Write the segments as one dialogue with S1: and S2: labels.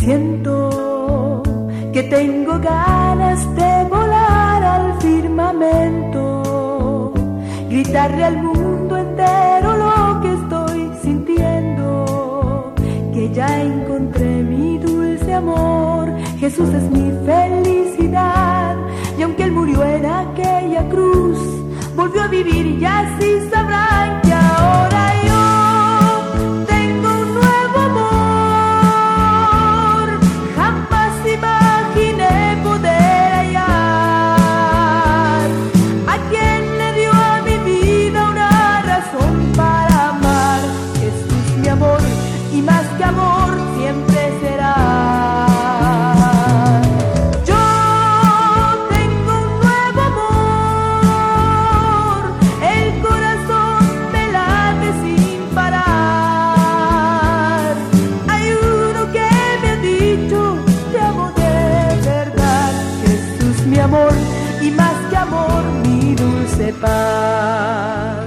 S1: Siento que tengo ganas de volar al firmamento, gritarle al mundo entero lo que estoy sintiendo, que ya encontré mi dulce amor. Jesús es mi felicidad, y aunque Él murió en aquella cruz, volvió a vivir y así sabrán que ahora yo tengo un nuevo amor. Jamás imaginé poder hallar a quien le dio a mi vida una razón para amar. Jesús mi amor, y más que amor siempre será. Y más que amor, mi dulce paz.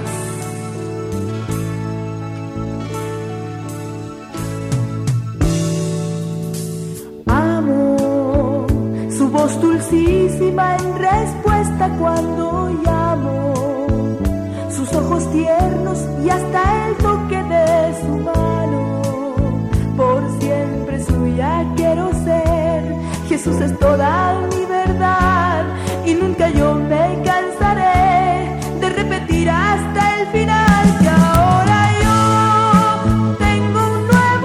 S1: Amo su voz dulcísima en respuesta cuando llamo, sus ojos tiernos y hasta el toque de su mano. Por siempre suya quiero ser. Jesús es toda mi verdad, y nunca yo me cansaré de repetir hasta el final que ahora yo tengo un nuevo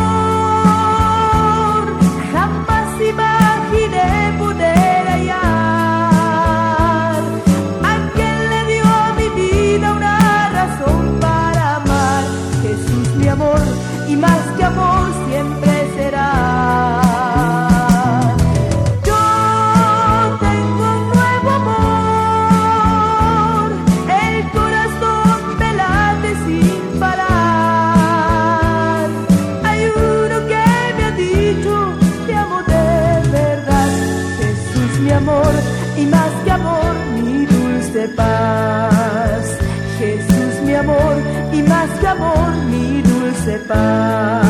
S1: amor. Jamás imaginé poder hallar a quien le dio a mi vida una razón para amar. Jesús mi amor, y más que amor siempre será. Y más que amor, mi dulce paz. Jesús mi amor, y más que amor, mi dulce paz.